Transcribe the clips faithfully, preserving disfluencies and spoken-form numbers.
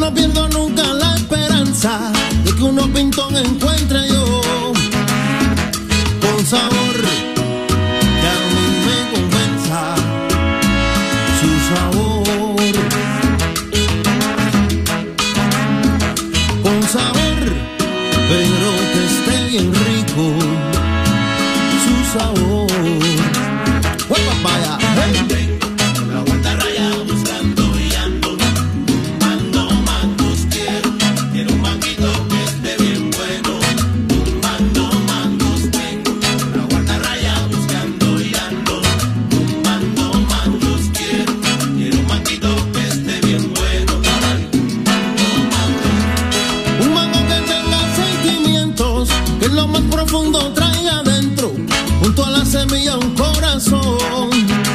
no pierdo nunca la esperanza de que unos pintón encuentre yo con sabor que a mí me compensa su sabor, con sabor, pero que esté bien rico su sabor. ¡Huepa, vaya! ¡Hey! Lo más profundo traiga adentro, junto a la semilla un corazón,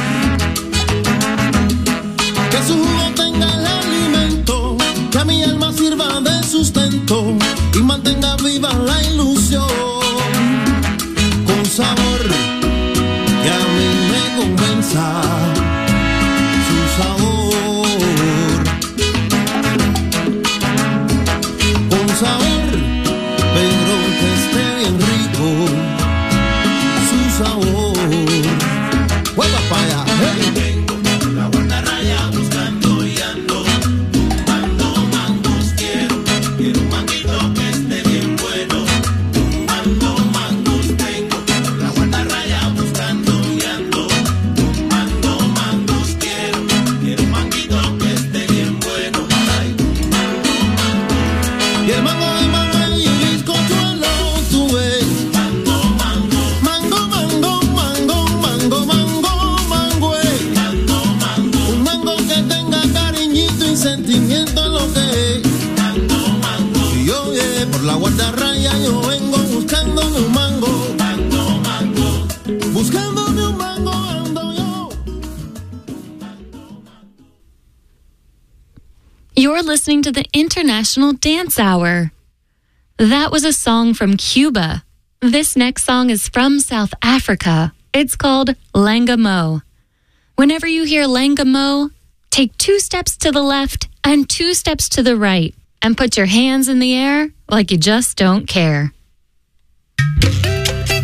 que su jugo tenga el alimento, que a mi alma sirva de sustento y mantenga viva la ilusión, con sabor que a mí me convenza su sabor, con sabor, pero que esté bien rico su sabor. ¡Hueva para allá! ¡Hey! Vengo por la guardarraya buscando y ando tumbando mangos. Quiero, quiero un manguito que esté bien bueno. Tumbando mangos. Vengo por la guardarraya buscando y ando tumbando mangos. Quiero, quiero un manguito que esté bien bueno. Ay, tumbando mangos. Y el mango de mango y el bizcochuelo tuve. Mango, mango, Mango, mango, mango, mango, mango, mango, eh. mango, mango, Un mango que tenga cariñito y sentimiento en lo que es. mango, mango, Y yo, yeah, por la guardarraya yo vengo buscándome un mango. mango, mango. Buscándome un mango ando yo. You're listening to the International Dance Hour. That was a song from Cuba. This next song is from South Africa. It's called Langamo. Whenever you hear Langamo, take two steps to the left and two steps to the right and put your hands in the air like you just don't care.